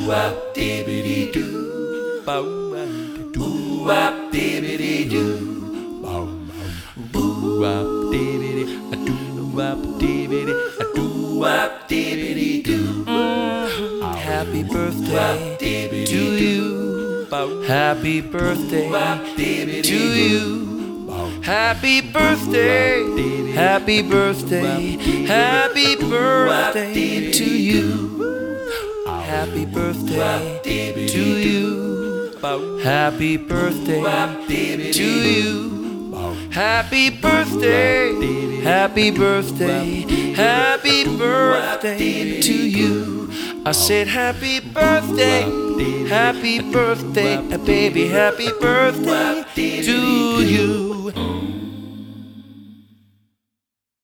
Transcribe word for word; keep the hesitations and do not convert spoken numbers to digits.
wop dibbity doo, bow doo wop dibbity doo, bow doo wop dibbity a doo wop dibbity a doo wop dibbity doo. Happy birthday to you. Happy birthday to you. Happy birthday, happy birthday, happy birthday to you. Happy birthday to you. Happy birthday to you. Happy birthday, happy birthday, happy birthday to you. I said happy birthday, happy birthday, baby, happy birthday to you.